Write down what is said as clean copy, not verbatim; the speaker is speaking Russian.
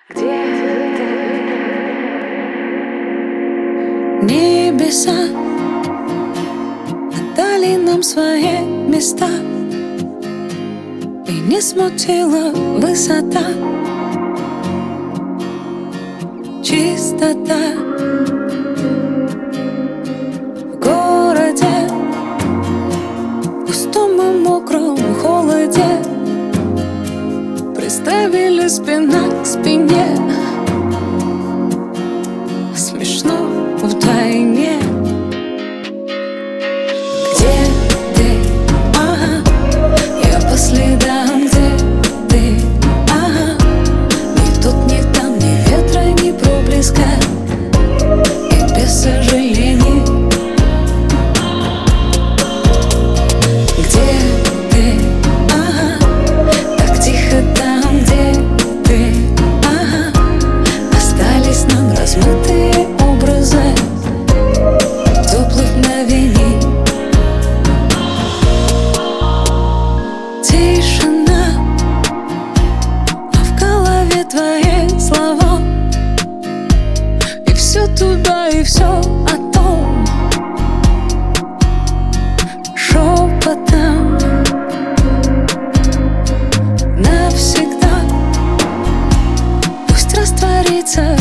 Небеса отдали нам свои места, и не смутила высота, чистота в городе, в густом и мокром холоде. Приставили спина к спине, смешно вдвойне. Где ты? Ага, я по следам. Где ты? Ага, ни тут, ни там, ни ветра, ни проблеска, и без сожалений. Где ты? Ага, так тихо там. Где ты? Ага, остались нам размытые образы теплых мгновений. Тишина, а в голове твои слова, и все туда, и все о том шепотом навсегда. Пусть растворится